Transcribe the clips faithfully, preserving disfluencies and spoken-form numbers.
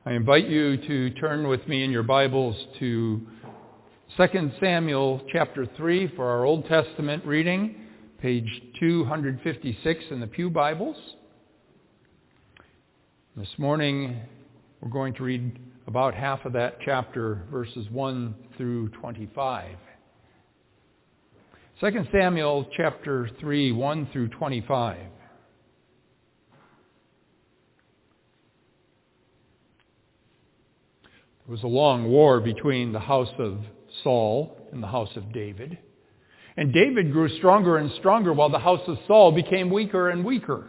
I invite you to turn with me in your Bibles to Second Samuel chapter three for our Old Testament reading, page two fifty-six in the Pew Bibles. This morning we're going to read about half of that chapter, verses one through twenty-five. Second Samuel chapter three, one through twenty-five. There was a long war between the house of Saul and the house of David. And David grew stronger and stronger while the house of Saul became weaker and weaker.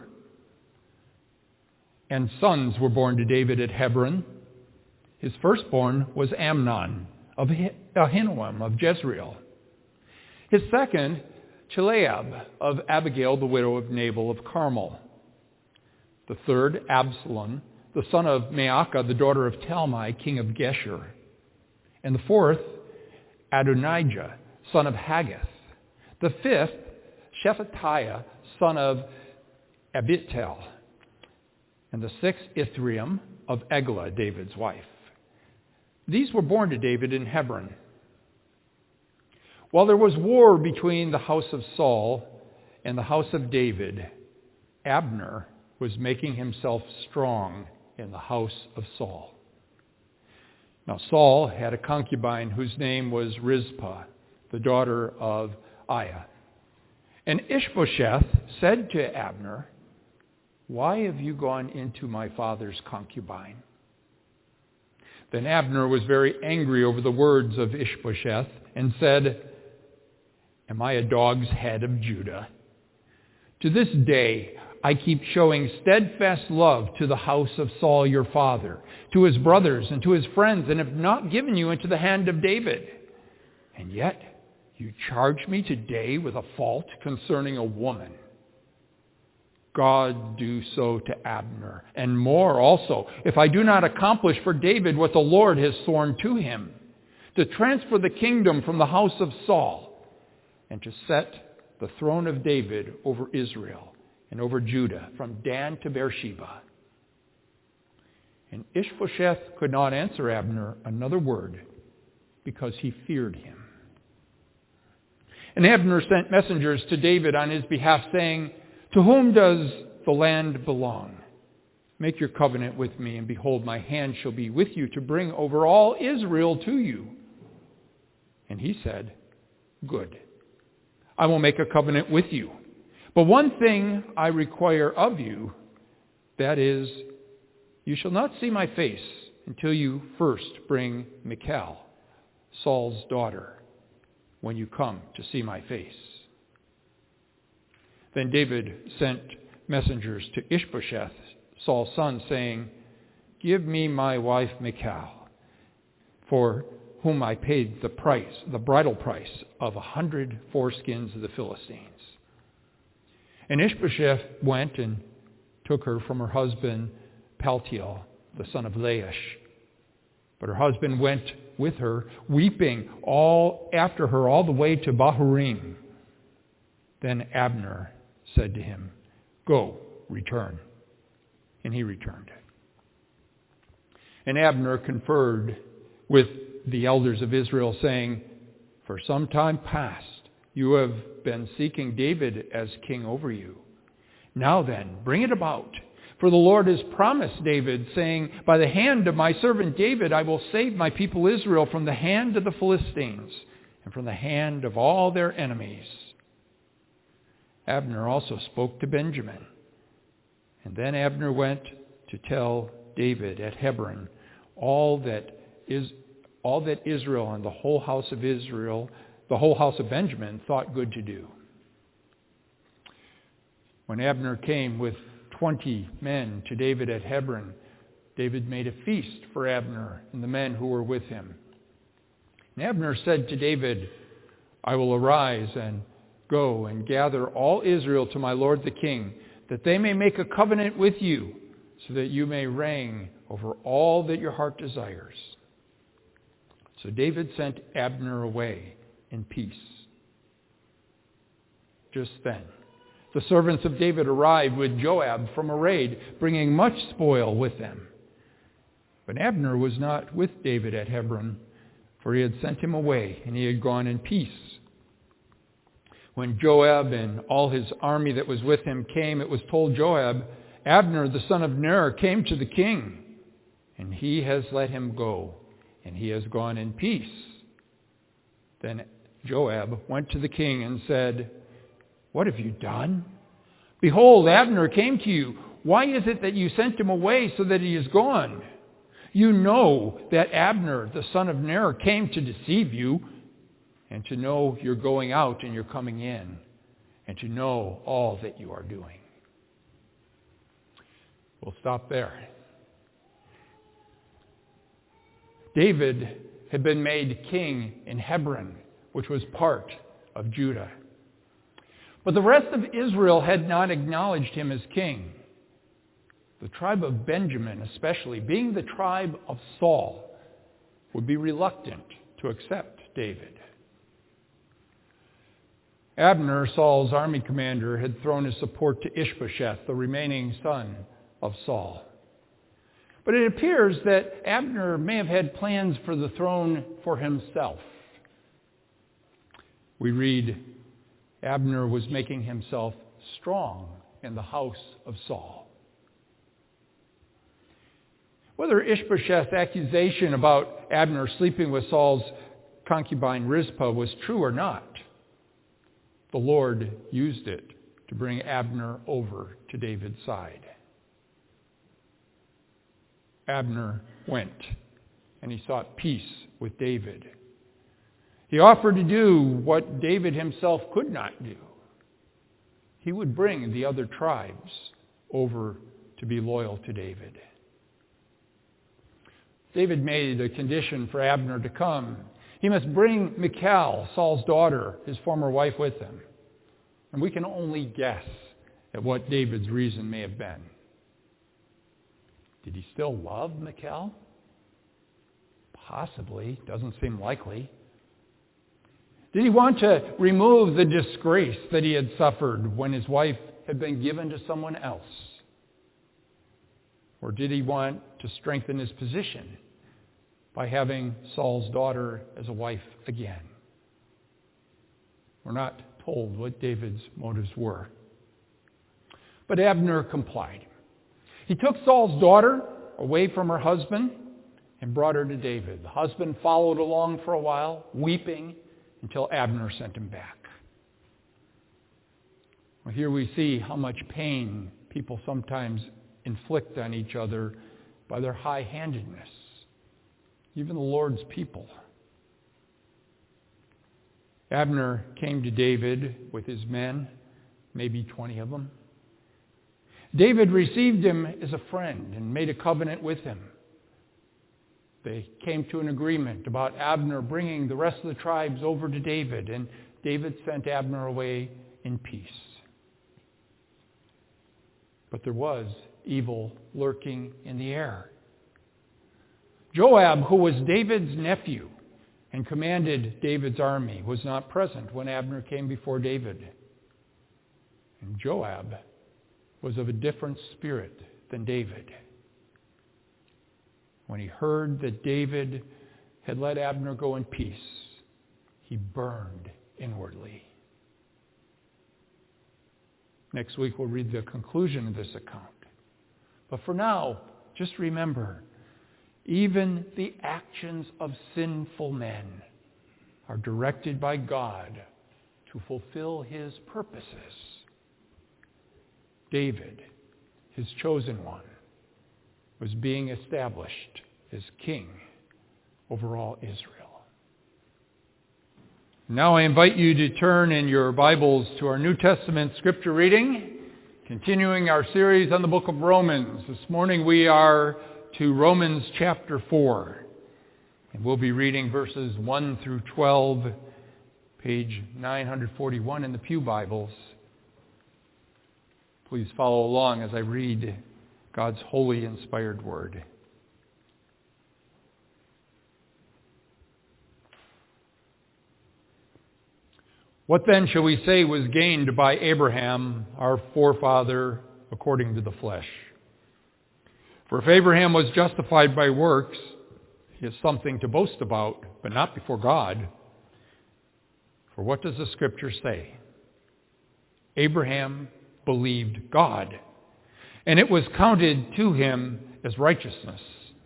And sons were born to David at Hebron. His firstborn was Amnon of Ahinoam of Jezreel. His second, Chileab of Abigail, the widow of Nabal of Carmel. The third, Absalom, the son of Maacah, the daughter of Talmai, king of Geshur. And the fourth, Adonijah, son of Haggith. The fifth, Shephatiah, son of Abital. And the sixth, Ithream of Eglah, David's wife. These were born to David in Hebron. While there was war between the house of Saul and the house of David, Abner was making himself strong in the house of Saul. Now Saul had a concubine whose name was Rizpah, the daughter of Aiah. And Ishbosheth said to Abner, "Why have you gone into my father's concubine?" Then Abner was very angry over the words of Ishbosheth and said, "Am I a dog's head of Judah? To this day I keep showing steadfast love to the house of Saul your father, to his brothers and to his friends, and have not given you into the hand of David. And yet you charge me today with a fault concerning a woman. God do so to Abner, and more also, if I do not accomplish for David what the Lord has sworn to him, to transfer the kingdom from the house of Saul, and to set the throne of David over Israel and over Judah, from Dan to Beersheba." And Ishbosheth could not answer Abner another word, because he feared him. And Abner sent messengers to David on his behalf, saying, "To whom does the land belong? Make your covenant with me, and behold, my hand shall be with you to bring over all Israel to you." And he said, "Good. I will make a covenant with you. But one thing I require of you, that is, you shall not see my face until you first bring Michal, Saul's daughter, when you come to see my face." Then David sent messengers to Ishbosheth, Saul's son, saying, "Give me my wife Michal, for whom I paid the price, the bridal price of a hundred foreskins of the Philistines." And Ishbosheth went and took her from her husband Paltiel, the son of Laish. But her husband went with her, weeping all after her all the way to Bahurim. Then Abner said to him, "Go, return." And he returned. And Abner conferred with the elders of Israel, saying, "For some time past you have been seeking David as king over you. Now then, bring it about. For the Lord has promised David, saying, 'By the hand of my servant David I will save my people Israel from the hand of the Philistines and from the hand of all their enemies.'" Abner also spoke to Benjamin. And then Abner went to tell David at Hebron all that is all that Israel and the whole house of Israel, the whole house of Benjamin, thought good to do. When Abner came with twenty men to David at Hebron, David made a feast for Abner and the men who were with him. And Abner said to David, "I will arise and go and gather all Israel to my lord the king, that they may make a covenant with you, so that you may reign over all that your heart desires." So David sent Abner away in peace. Just then, the servants of David arrived with Joab from a raid, bringing much spoil with them. But Abner was not with David at Hebron, for he had sent him away, and he had gone in peace. When Joab and all his army that was with him came, it was told Joab, Abner the son of Ner came to the king, and he has let him go, and he has gone in peace. Then Joab went to the king and said, What have you done? Behold, Abner came to you. Why is it that you sent him away so that he is gone? You know that Abner, the son of Ner, came to deceive you, and to know you're going out and you're coming in, and to know all that you are doing. We'll stop there. David had been made king in Hebron, which was part of Judah. But the rest of Israel had not acknowledged him as king. The tribe of Benjamin, especially, being the tribe of Saul, would be reluctant to accept David. Abner, Saul's army commander, had thrown his support to Ishbosheth, the remaining son of Saul. But it appears that Abner may have had plans for the throne for himself. We read, Abner was making himself strong in the house of Saul. Whether Ishbosheth's accusation about Abner sleeping with Saul's concubine Rizpah was true or not, the Lord used it to bring Abner over to David's side. Abner went, and he sought peace with David. He offered to do what David himself could not do. He would bring the other tribes over to be loyal to David. David made a condition for Abner to come. He must bring Michal, Saul's daughter, his former wife, with him. And we can only guess at what David's reason may have been. Did he still love Michal? Possibly. Doesn't seem likely. Did he want to remove the disgrace that he had suffered when his wife had been given to someone else? Or did he want to strengthen his position by having Saul's daughter as a wife again? We're not told what David's motives were. But Abner complied. He took Saul's daughter away from her husband and brought her to David. The husband followed along for a while, weeping, until Abner sent him back. Well, here we see how much pain people sometimes inflict on each other by their high-handedness. Even the Lord's people. Abner came to David with his men, maybe twenty of them. David received him as a friend and made a covenant with him. They came to an agreement about Abner bringing the rest of the tribes over to David, and David sent Abner away in peace. But there was evil lurking in the air. Joab, who was David's nephew and commanded David's army, was not present when Abner came before David. And Joab was of a different spirit than David. When he heard that David had let Abner go in peace, he burned inwardly. Next week we'll read the conclusion of this account. But for now, just remember, even the actions of sinful men are directed by God to fulfill his purposes. David, his chosen one, was being established as king over all Israel. Now I invite you to turn in your Bibles to our New Testament scripture reading, continuing our series on the book of Romans. This morning we are to Romans chapter four, and we'll be reading verses one through twelve, page nine forty-one in the Pew Bibles. Please follow along as I read God's holy, inspired word. What then shall we say was gained by Abraham, our forefather, according to the flesh? For if Abraham was justified by works, he has something to boast about, but not before God. For what does the Scripture say? Abraham believed God, and it was counted to him as righteousness.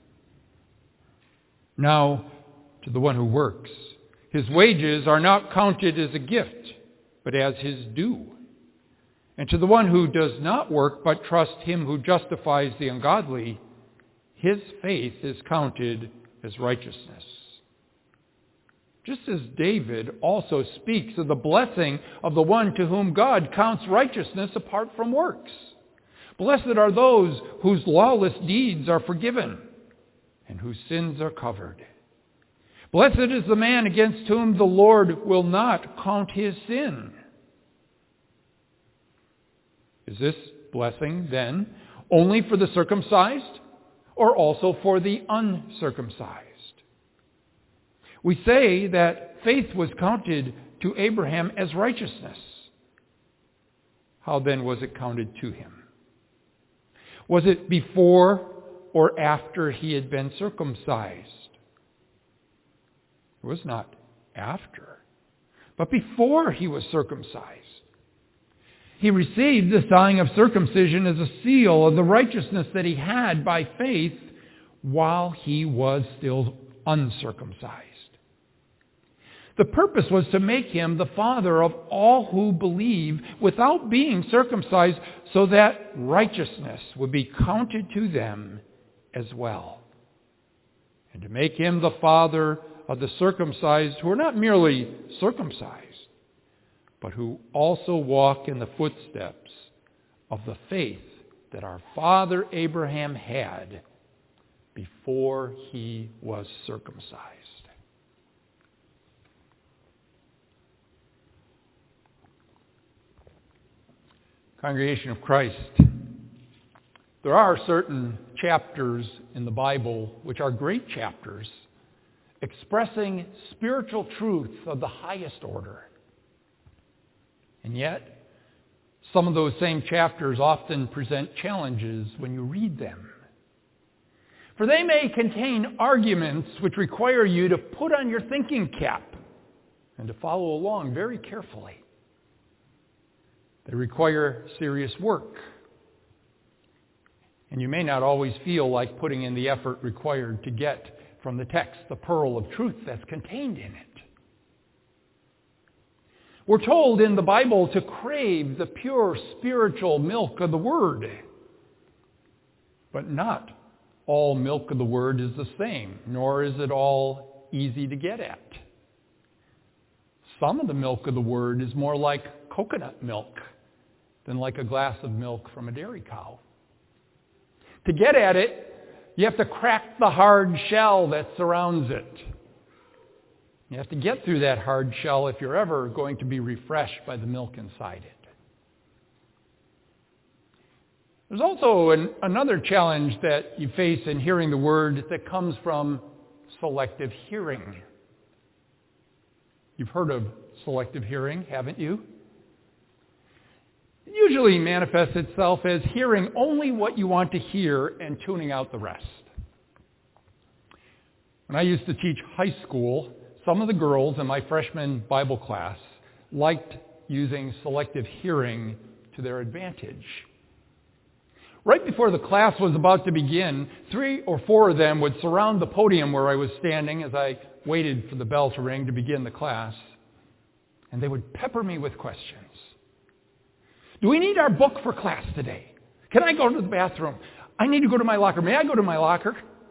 Now, to the one who works, his wages are not counted as a gift, but as his due. And to the one who does not work, but trusts him who justifies the ungodly, his faith is counted as righteousness. Just as David also speaks of the blessing of the one to whom God counts righteousness apart from works. Blessed are those whose lawless deeds are forgiven and whose sins are covered. Blessed is the man against whom the Lord will not count his sin. Is this blessing, then, only for the circumcised or also for the uncircumcised? We say that faith was counted to Abraham as righteousness. How then was it counted to him? Was it before or after he had been circumcised? It was not after, but before he was circumcised. He received the sign of circumcision as a seal of the righteousness that he had by faith while he was still uncircumcised. The purpose was to make him the father of all who believe without being circumcised, so that righteousness would be counted to them as well. And to make him the father of the circumcised who are not merely circumcised, but who also walk in the footsteps of the faith that our father Abraham had before he was circumcised. Congregation of Christ, there are certain chapters in the Bible which are great chapters, expressing spiritual truth of the highest order. And yet, some of those same chapters often present challenges when you read them. For they may contain arguments which require you to put on your thinking cap and to follow along very carefully. They require serious work. And you may not always feel like putting in the effort required to get from the text the pearl of truth that's contained in it. We're told in the Bible to crave the pure spiritual milk of the Word. But not all milk of the Word is the same, nor is it all easy to get at. Some of the milk of the Word is more like coconut milk than like a glass of milk from a dairy cow. To get at it, you have to crack the hard shell that surrounds it. You have to get through that hard shell if you're ever going to be refreshed by the milk inside it. There's also an, another challenge that you face in hearing the Word that comes from selective hearing. You've heard of selective hearing, haven't you? It usually manifests itself as hearing only what you want to hear and tuning out the rest. When I used to teach high school, some of the girls in my freshman Bible class liked using selective hearing to their advantage. Right before the class was about to begin, three or four of them would surround the podium where I was standing as I waited for the bell to ring to begin the class, and they would pepper me with questions. Do we need our book for class today? Can I go to the bathroom? I need to go to my locker. May I go to my locker?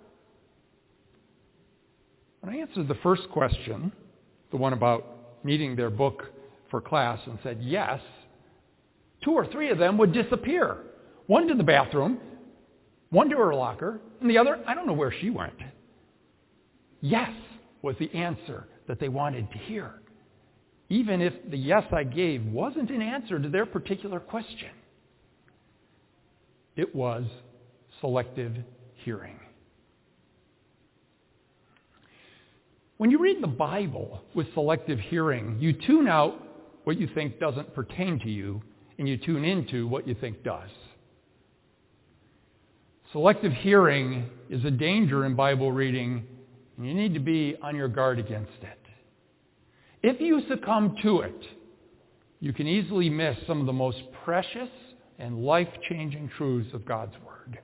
When I answered the first question, the one about needing their book for class, and said yes, two or three of them would disappear. One to the bathroom, one to her locker, and the other, I don't know where she went. Yes was the answer that they wanted to hear, even if the yes I gave wasn't an answer to their particular question. It was selective hearing. When you read the Bible with selective hearing, you tune out what you think doesn't pertain to you, and you tune into what you think does. Selective hearing is a danger in Bible reading, and you need to be on your guard against it. If you succumb to it, you can easily miss some of the most precious and life-changing truths of God's Word.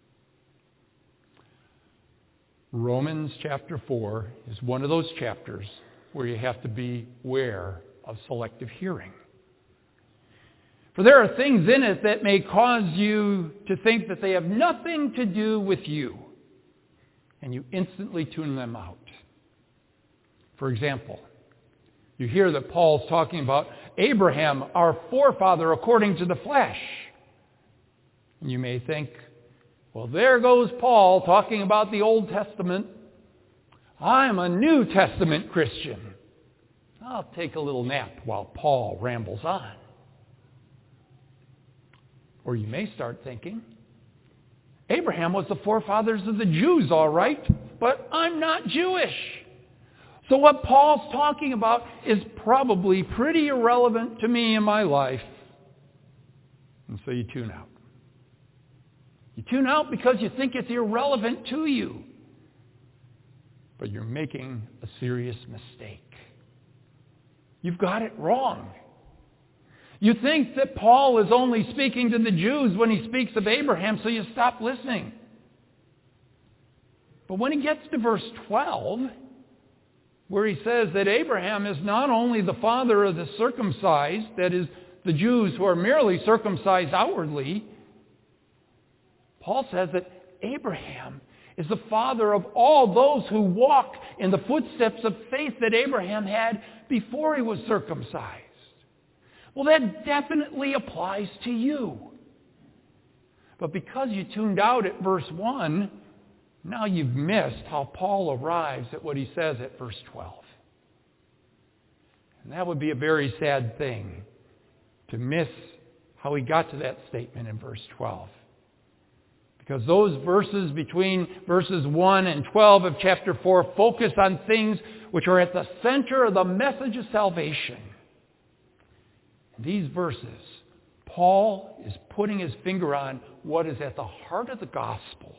Romans chapter four is one of those chapters where you have to be aware of selective hearing. For there are things in it that may cause you to think that they have nothing to do with you, and you instantly tune them out. For example, you hear that Paul's talking about Abraham, our forefather according to the flesh. And you may think, well, there goes Paul talking about the Old Testament. I'm a New Testament Christian. I'll take a little nap while Paul rambles on. Or you may start thinking, Abraham was the forefathers of the Jews, all right, but I'm not Jewish. So what Paul's talking about is probably pretty irrelevant to me in my life. And so you tune out. You tune out because you think it's irrelevant to you. But you're making a serious mistake. You've got it wrong. You think that Paul is only speaking to the Jews when he speaks of Abraham, so you stop listening. But when he gets to verse twelve, where he says that Abraham is not only the father of the circumcised, that is, the Jews who are merely circumcised outwardly, Paul says that Abraham is the father of all those who walk in the footsteps of faith that Abraham had before he was circumcised. Well, that definitely applies to you. But because you tuned out at verse one, now you've missed how Paul arrives at what he says at verse twelve. And that would be a very sad thing, to miss how he got to that statement in verse twelve. Because those verses between verses one and twelve of chapter four focus on things which are at the center of the message of salvation. In these verses, Paul is putting his finger on what is at the heart of the gospel.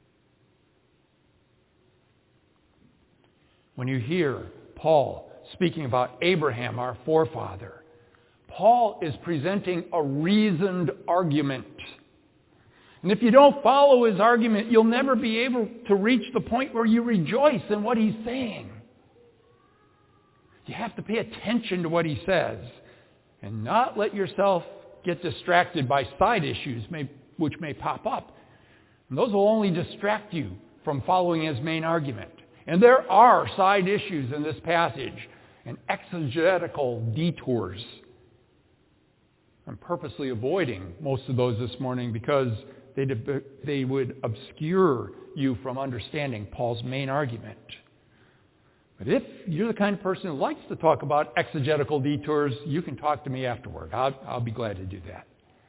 When you hear Paul speaking about Abraham, our forefather, Paul is presenting a reasoned argument. And if you don't follow his argument, you'll never be able to reach the point where you rejoice in what he's saying. You have to pay attention to what he says and not let yourself get distracted by side issues may, which may pop up. And those will only distract you from following his main argument. And there are side issues in this passage and exegetical detours. I'm purposely avoiding most of those this morning because they they would obscure you from understanding Paul's main argument. But if you're the kind of person who likes to talk about exegetical detours, you can talk to me afterward. I'll, I'll be glad to do that.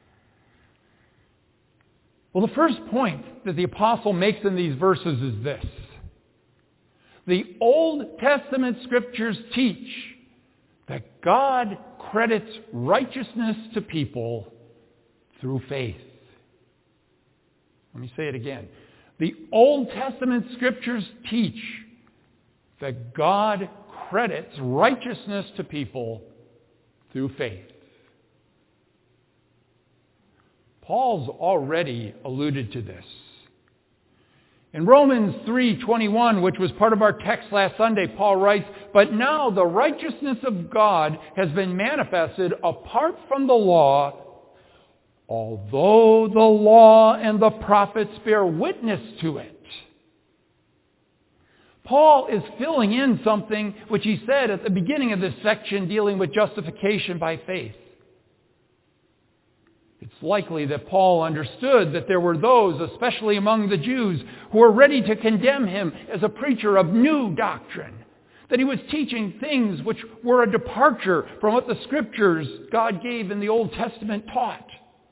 Well, the first point that the apostle makes in these verses is this. The Old Testament scriptures teach that God credits righteousness to people through faith. Let me say it again. The Old Testament scriptures teach that God credits righteousness to people through faith. Paul's already alluded to this. In Romans three twenty-one, which was part of our text last Sunday, Paul writes, "But now the righteousness of God has been manifested apart from the law, although the law and the prophets bear witness to it." Paul is filling in something which he said at the beginning of this section dealing with justification by faith. It's likely that Paul understood that there were those, especially among the Jews, who were ready to condemn him as a preacher of new doctrine. That he was teaching things which were a departure from what the scriptures God gave in the Old Testament taught.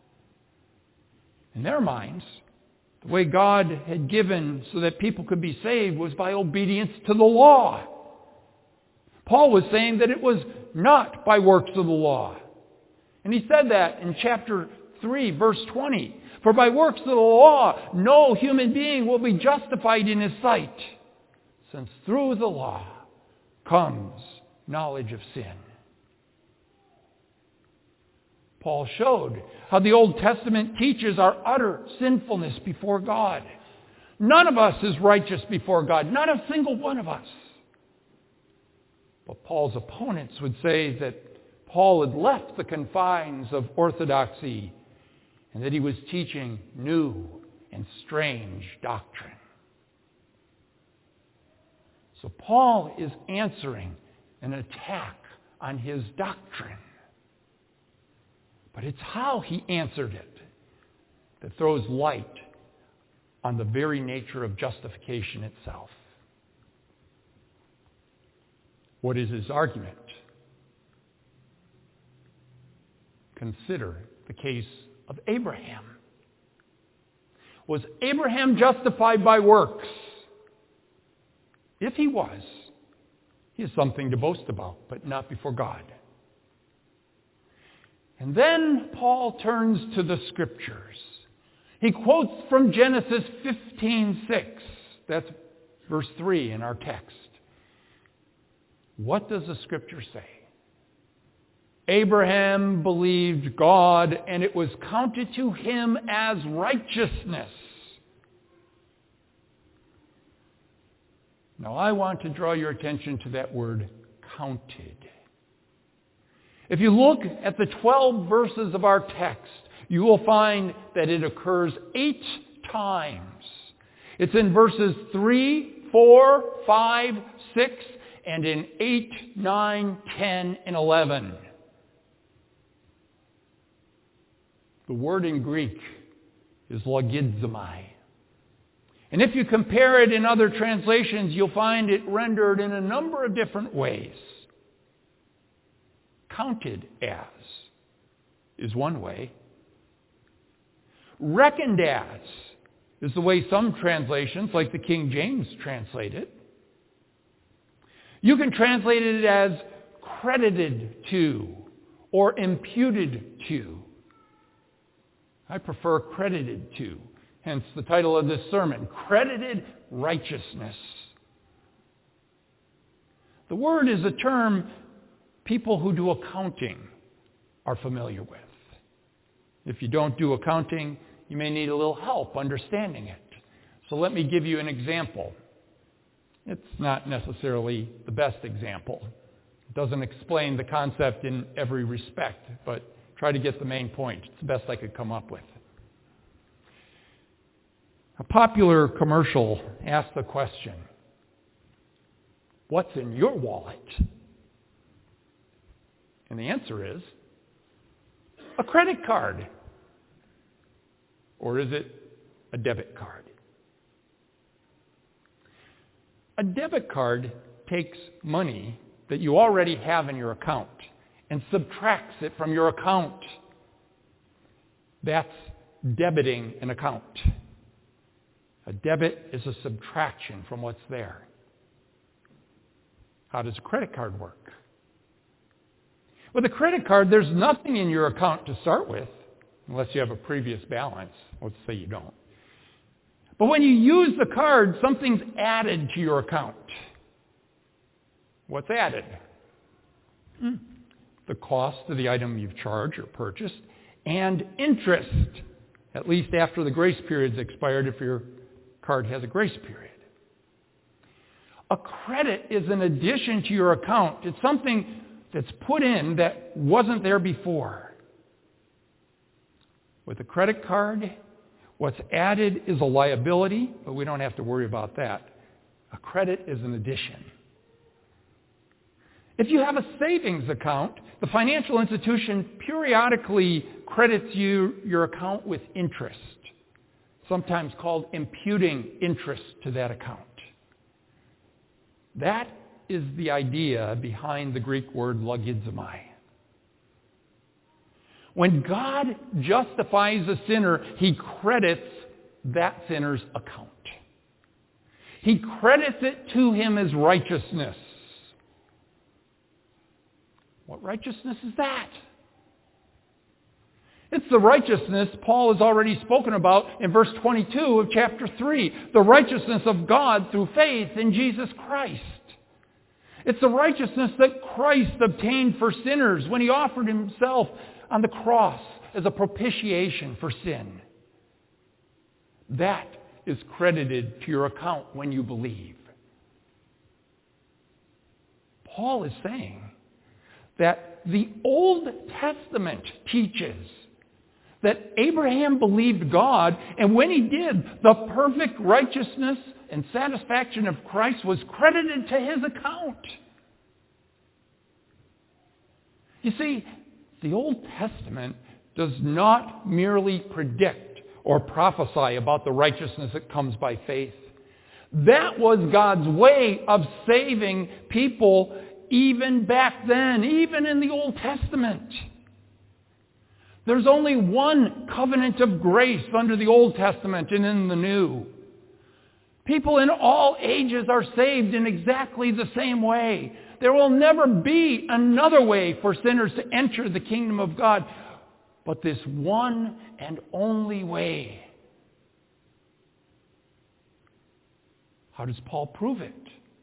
In their minds, the way God had given so that people could be saved was by obedience to the law. Paul was saying that it was not by works of the law. And he said that in chapter three, verse twenty. For by works of the law, no human being will be justified in his sight, since through the law comes knowledge of sin. Paul showed how the Old Testament teaches our utter sinfulness before God. None of us is righteous before God, not a single one of us. But Paul's opponents would say that Paul had left the confines of orthodoxy and that he was teaching new and strange doctrine. So Paul is answering an attack on his doctrine. But it's how he answered it that throws light on the very nature of justification itself. What is his argument? Consider the case of Abraham. Was Abraham justified by works? If he was, he has something to boast about, but not before God. And then Paul turns to the Scriptures. He quotes from Genesis fifteen six. That's verse three in our text. What does the Scripture say? Abraham believed God, and it was counted to him as righteousness. Now I want to draw your attention to that word, counted. If you look at the twelve verses of our text, you will find that it occurs eight times. It's in verses three, four, five, six, and in eight, nine, ten, and eleven. The word in Greek is logizomai. And if you compare it in other translations, you'll find it rendered in a number of different ways. Counted as is one way. Reckoned as is the way some translations, like the King James, translate it. You can translate it as credited to or imputed to. I prefer credited to, hence the title of this sermon, Credited Righteousness. The word is a term people who do accounting are familiar with. If you don't do accounting, you may need a little help understanding it. So let me give you an example. It's not necessarily the best example. It doesn't explain the concept in every respect, but try to get the main point. It's the best I could come up with. A popular commercial asked the question, what's in your wallet? And the answer is, a credit card. Or is it a debit card? A debit card takes money that you already have in your account and subtracts it from your account. That's debiting an account. A debit is a subtraction from what's there. How does a credit card work? With a credit card, there's nothing in your account to start with, unless you have a previous balance. Let's say you don't. But when you use the card, something's added to your account. What's added? Hmm. The cost of the item you've charged or purchased, and interest, at least after the grace period's expired if your card has a grace period. A credit is an addition to your account. It's something that's put in that wasn't there before. With a credit card, what's added is a liability, but we don't have to worry about that. A credit is an addition. If you have a savings account, the financial institution periodically credits you your account with interest, sometimes called imputing interest to that account. That is the idea behind the Greek word logizomai. When God justifies a sinner, he credits that sinner's account. He credits it to him as righteousness. What righteousness is that? It's the righteousness Paul has already spoken about in verse twenty-two of chapter three. The righteousness of God through faith in Jesus Christ. It's the righteousness that Christ obtained for sinners when he offered himself on the cross as a propitiation for sin. That is credited to your account when you believe. Paul is saying that the Old Testament teaches that Abraham believed God, and when he did, the perfect righteousness and satisfaction of Christ was credited to his account. You see, the Old Testament does not merely predict or prophesy about the righteousness that comes by faith. That was God's way of saving people even back then, even in the Old Testament. There's only one covenant of grace under the Old Testament and in the New. People in all ages are saved in exactly the same way. There will never be another way for sinners to enter the kingdom of God, but this one and only way. How does Paul prove it?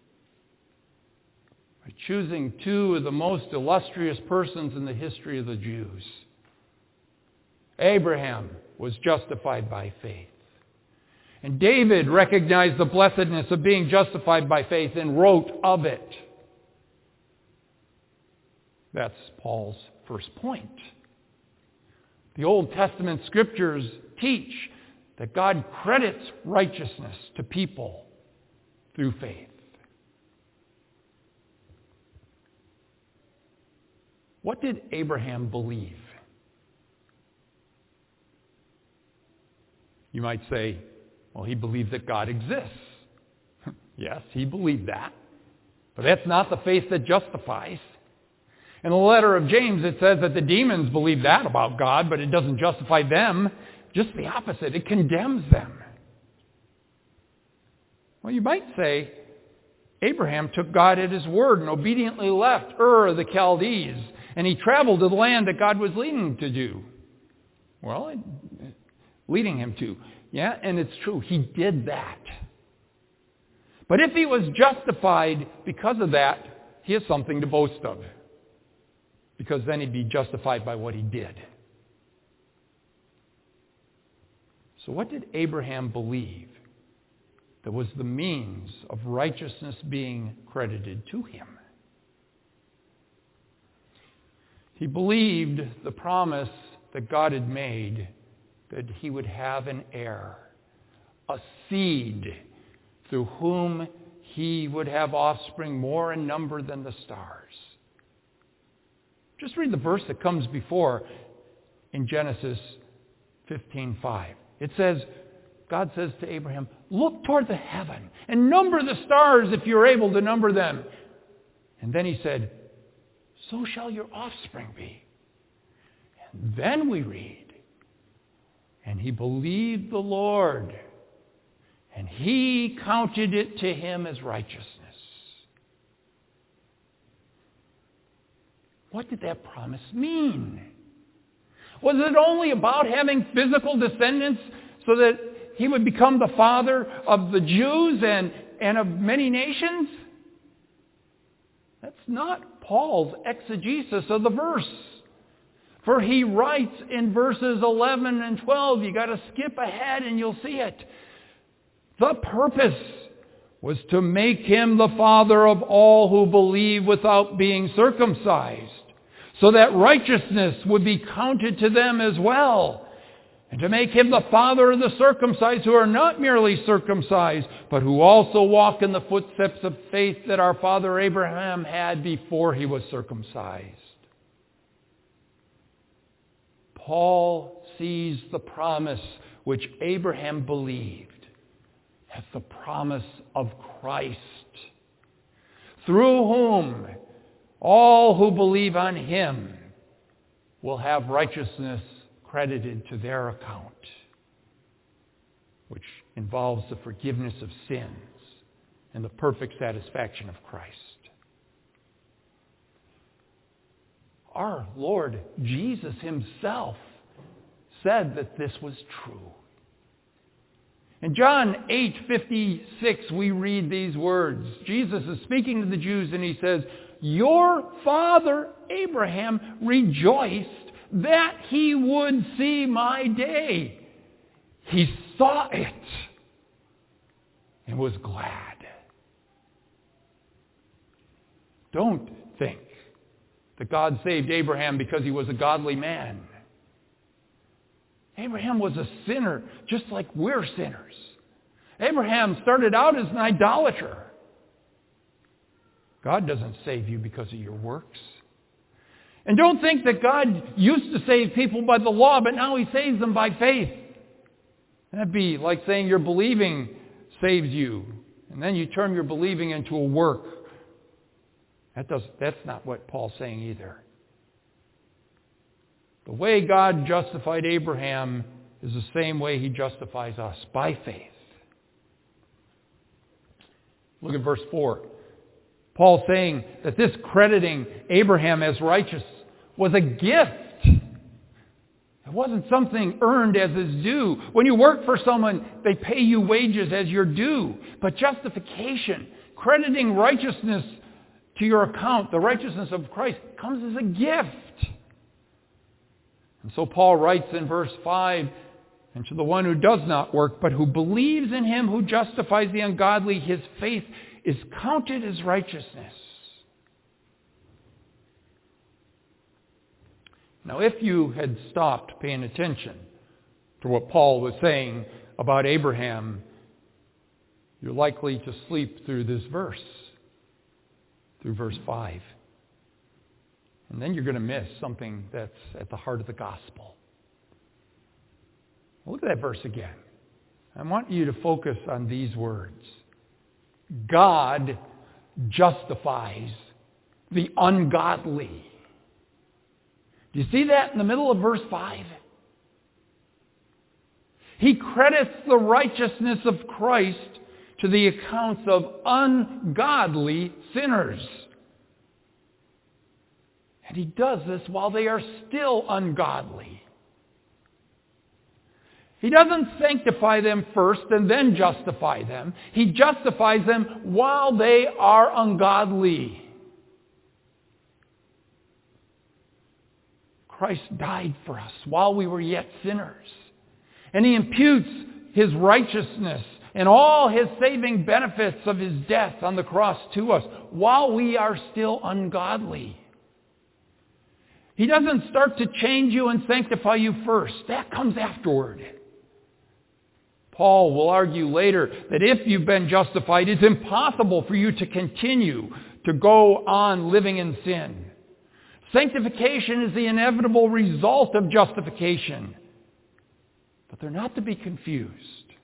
By choosing two of the most illustrious persons in the history of the Jews. Abraham was justified by faith. And David recognized the blessedness of being justified by faith and wrote of it. That's Paul's first point. The Old Testament scriptures teach that God credits righteousness to people through faith. What did Abraham believe? You might say, well, he believed that God exists. Yes, he believed that. But that's not the faith that justifies. In the letter of James, it says that the demons believe that about God, but it doesn't justify them. Just the opposite. It condemns them. Well, you might say, Abraham took God at his word and obediently left Ur of the Chaldees, and he traveled to the land that God was leading him to do. Well, it, leading him to. Yeah, and it's true. He did that. But if he was justified because of that, he has something to boast of. Because then he'd be justified by what he did. So what did Abraham believe that was the means of righteousness being credited to him? He believed the promise that God had made that he would have an heir, a seed through whom he would have offspring more in number than the stars. Just read the verse that comes before in Genesis fifteen five. It says, God says to Abraham, look toward the heaven and number the stars if you're able to number them. And then he said, so shall your offspring be. And then we read, and he believed the Lord, and he counted it to him as righteousness. What did that promise mean? Was it only about having physical descendants so that he would become the father of the Jews and, and of many nations? That's not Paul's exegesis of the verse. For he writes in verses eleven and twelve, you got to skip ahead and you'll see it. The purpose was to make him the father of all who believe without being circumcised, so that righteousness would be counted to them as well, and to make him the father of the circumcised who are not merely circumcised, but who also walk in the footsteps of faith that our father Abraham had before he was circumcised. Paul sees the promise which Abraham believed as the promise of Christ, through whom all who believe on him will have righteousness credited to their account, which involves the forgiveness of sins and the perfect satisfaction of Christ. Our Lord Jesus himself said that this was true. In John eight fifty-six, we read these words. Jesus is speaking to the Jews and he says, "Your father Abraham rejoiced that he would see my day. He saw it and was glad." Don't think that God saved Abraham because he was a godly man. Abraham was a sinner just like we're sinners. Abraham started out as an idolater. God doesn't save you because of your works. And don't think that God used to save people by the law, but now he saves them by faith. That'd be like saying your believing saves you, and then you turn your believing into a work. That does, that's not what Paul's saying either. The way God justified Abraham is the same way he justifies us, by faith. Look at verse four. Paul's saying that this crediting Abraham as righteous was a gift. It wasn't something earned as is due. When you work for someone, they pay you wages as your due. But justification, crediting righteousness to your account, the righteousness of Christ, comes as a gift. And so Paul writes in verse five, "And to the one who does not work, but who believes in him who justifies the ungodly, his faith is counted as righteousness." Now, if you had stopped paying attention to what Paul was saying about Abraham, you're likely to sleep through this verse, through verse five. And then you're going to miss something that's at the heart of the gospel. Look at that verse again. I want you to focus on these words. God justifies the ungodly. Do you see that in the middle of verse five? He credits the righteousness of Christ to the accounts of ungodly sinners. And he does this while they are still ungodly. He doesn't sanctify them first and then justify them. He justifies them while they are ungodly. Christ died for us while we were yet sinners. And he imputes his righteousness and all his saving benefits of his death on the cross to us while we are still ungodly. He doesn't start to change you and sanctify you first. That comes afterward. Paul will argue later that if you've been justified, it's impossible for you to continue to go on living in sin. Sanctification is the inevitable result of justification. But they're not to be confused.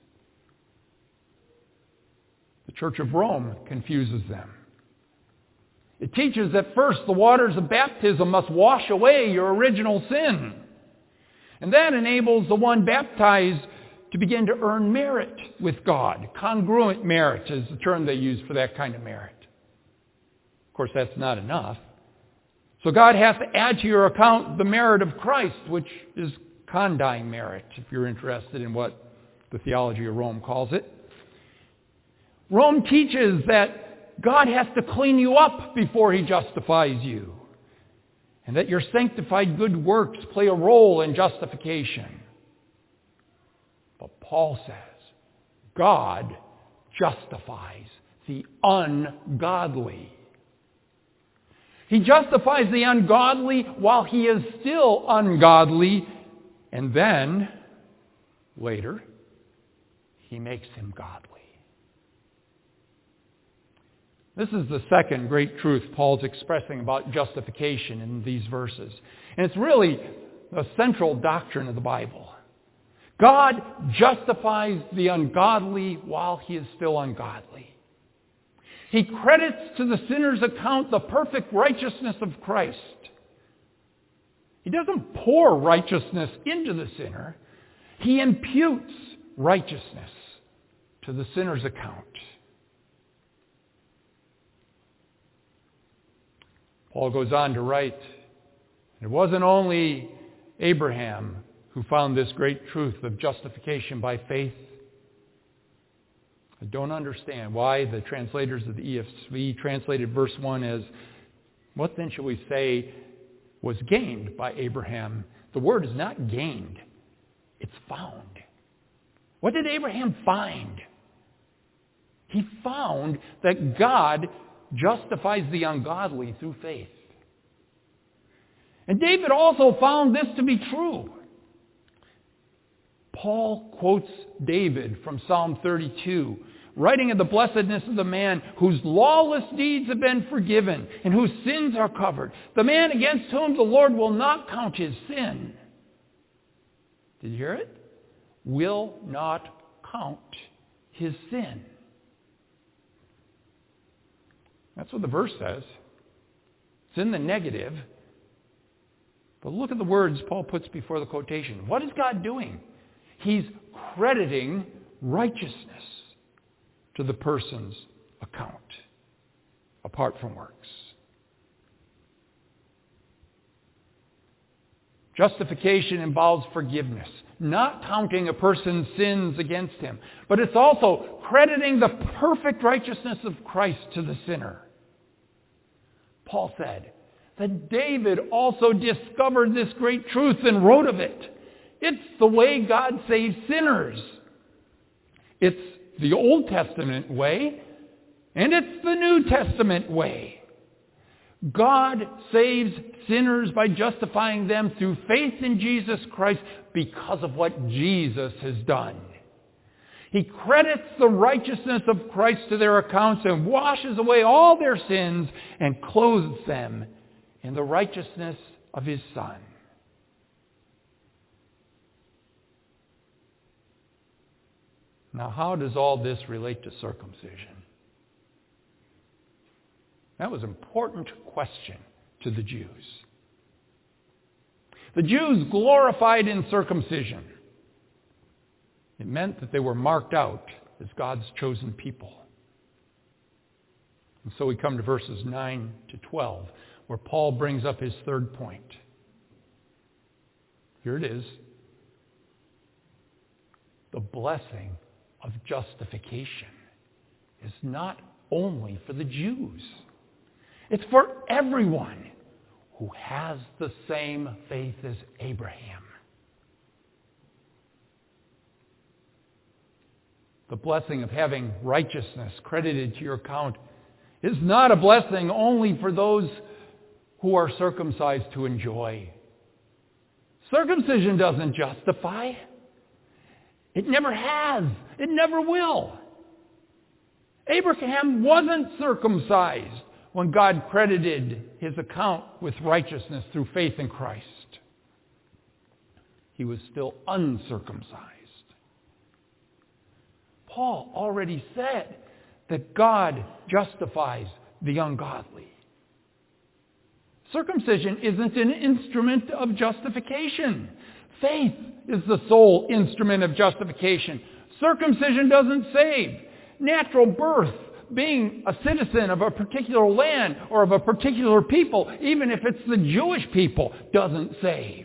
The Church of Rome confuses them. It teaches that first the waters of baptism must wash away your original sin. And that enables the one baptized to begin to earn merit with God. Congruent merit is the term they use for that kind of merit. Of course, that's not enough. So God has to add to your account the merit of Christ, which is condign merit, if you're interested in what the theology of Rome calls it. Rome teaches that God has to clean you up before he justifies you, and that your sanctified good works play a role in justification. But Paul says, God justifies the ungodly. He justifies the ungodly while he is still ungodly, and then, later, he makes him godly. This is the second great truth Paul's expressing about justification in these verses. And it's really the central doctrine of the Bible. God justifies the ungodly while he is still ungodly. He credits to the sinner's account the perfect righteousness of Christ. He doesn't pour righteousness into the sinner. He imputes righteousness to the sinner's account. Paul goes on to write, it wasn't only Abraham who found this great truth of justification by faith. I don't understand why the translators of the E S V translated verse one as, what then shall we say was gained by Abraham? The word is not gained. It's found. What did Abraham find? He found that God justifies the ungodly through faith. And David also found this to be true. Paul quotes David from Psalm thirty-two, writing of the blessedness of the man whose lawless deeds have been forgiven and whose sins are covered, the man against whom the Lord will not count his sin. Did you hear it? Will not count his sin. That's what the verse says. It's in the negative. But look at the words Paul puts before the quotation. What is God doing? He's crediting righteousness to the person's account, apart from works. Justification involves forgiveness, not counting a person's sins against him, but it's also crediting the perfect righteousness of Christ to the sinner. Paul said that David also discovered this great truth and wrote of it. It's the way God saves sinners. It's the Old Testament way, and it's the New Testament way. God saves sinners by justifying them through faith in Jesus Christ because of what Jesus has done. He credits the righteousness of Christ to their accounts and washes away all their sins and clothes them in the righteousness of his Son. Now, how does all this relate to circumcision? That was an important question to the Jews. The Jews glorified in circumcision. It meant that they were marked out as God's chosen people. And so we come to verses nine to twelve, where Paul brings up his third point. Here it is. The blessing of justification is not only for the Jews. It's for everyone who has the same faith as Abraham. The blessing of having righteousness credited to your account is not a blessing only for those who are circumcised to enjoy. Circumcision doesn't justify. It never has. It never will. Abraham wasn't circumcised when God credited his account with righteousness through faith in Christ. He was still uncircumcised. Paul already said that God justifies the ungodly. Circumcision isn't an instrument of justification. Faith is the sole instrument of justification. Circumcision doesn't save. Natural birth, being a citizen of a particular land or of a particular people, even if it's the Jewish people, doesn't save.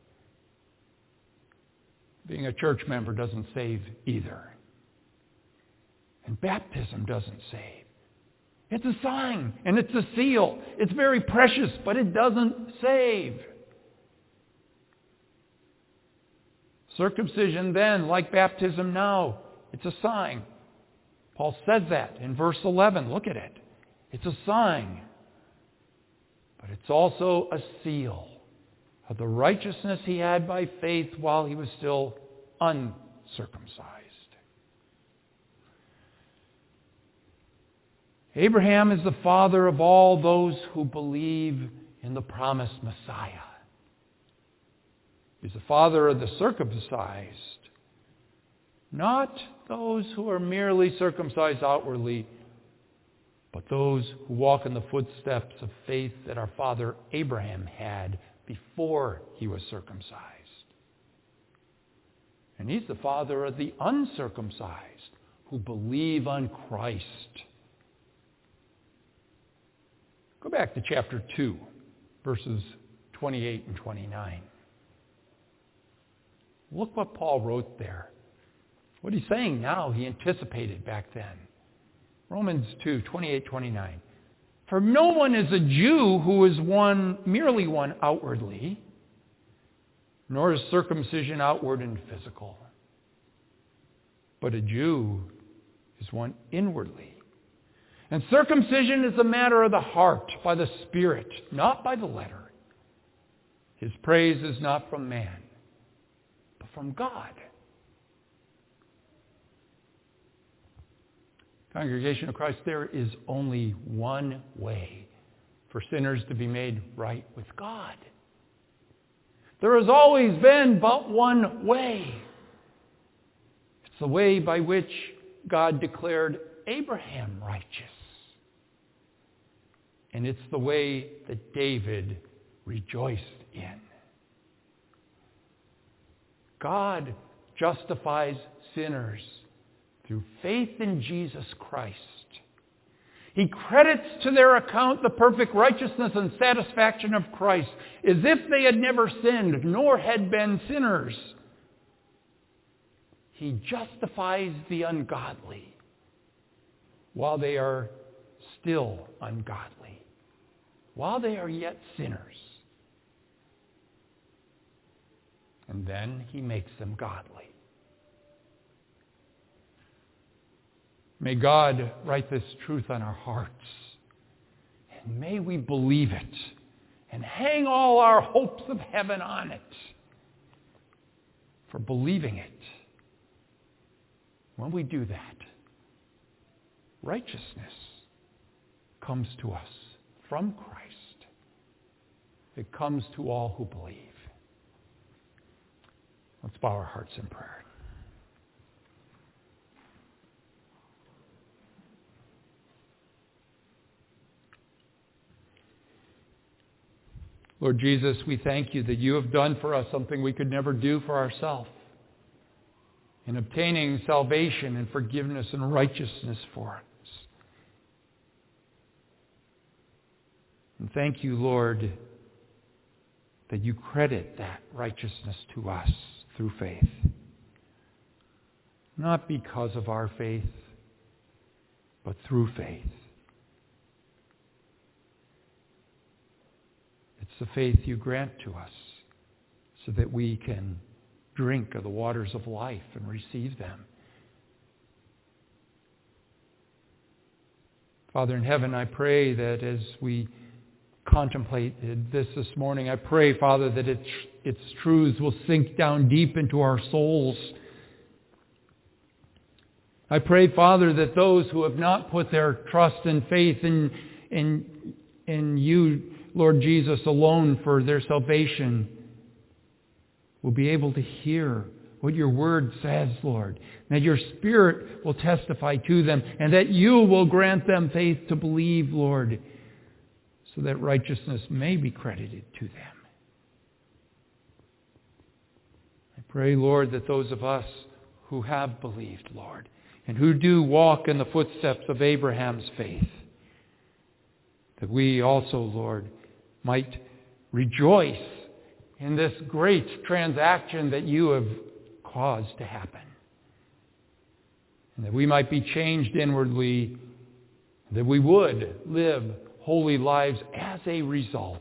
Being a church member doesn't save either. And baptism doesn't save. It's a sign and it's a seal. It's very precious, but it doesn't save. Circumcision then, like baptism now, it's a sign. Paul says that in verse eleven. Look at it. It's a sign. But it's also a seal of the righteousness he had by faith while he was still uncircumcised. Abraham is the father of all those who believe in the promised Messiah. He's the father of the circumcised, not those who are merely circumcised outwardly, but those who walk in the footsteps of faith that our father Abraham had before he was circumcised. And he's the father of the uncircumcised who believe on Christ. Go back to chapter two, verses twenty-eight and twenty-nine. Look what Paul wrote there. What he's saying now, he anticipated back then. Romans two, twenty-eight, twenty-nine. For no one is a Jew who is one, merely one outwardly, nor is circumcision outward and physical. But a Jew is one inwardly. And circumcision is a matter of the heart, by the Spirit, not by the letter. His praise is not from man, but from God. Congregation of Christ, there is only one way for sinners to be made right with God. There has always been but one way. It's the way by which God declared Abraham righteous. And it's the way that David rejoiced in. God justifies sinners through faith in Jesus Christ. He credits to their account the perfect righteousness and satisfaction of Christ, as if they had never sinned, nor had been sinners. He justifies the ungodly while they are still ungodly, while they are yet sinners. And then he makes them godly. May God write this truth on our hearts. And may we believe it and hang all our hopes of heaven on it. For believing it, when we do that, righteousness comes to us from Christ. It comes to all who believe. Let's bow our hearts in prayer. Lord Jesus, we thank you that you have done for us something we could never do for ourselves in obtaining salvation and forgiveness and righteousness for us. And thank you, Lord, that you credit that righteousness to us through faith. Not because of our faith, but through faith. It's the faith you grant to us so that we can drink of the waters of life and receive them. Father in heaven, I pray that as we contemplate this this morning, I pray, Father, that its, its truths will sink down deep into our souls. I pray, Father, that those who have not put their trust and faith in, in, in you, Lord Jesus, alone for their salvation, will be able to hear what your word says, Lord. That your Spirit will testify to them, and that you will grant them faith to believe, Lord, so that righteousness may be credited to them. I pray, Lord, that those of us who have believed, Lord, and who do walk in the footsteps of Abraham's faith, that we also, Lord, might rejoice in this great transaction that you have caused to happen. And that we might be changed inwardly, that we would live holy lives as a result.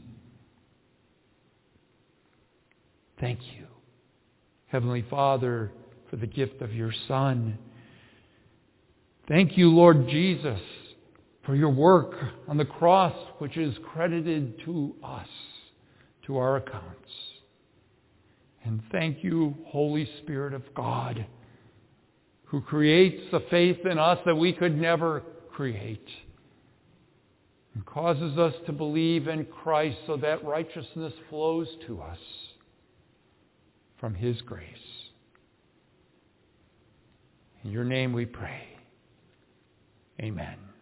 Thank you, Heavenly Father, for the gift of your Son. Thank you, Lord Jesus, for your work on the cross, which is credited to us, to our accounts. And thank you, Holy Spirit of God, who creates the faith in us that we could never create, and causes us to believe in Christ so that righteousness flows to us from his grace. In your name we pray. Amen.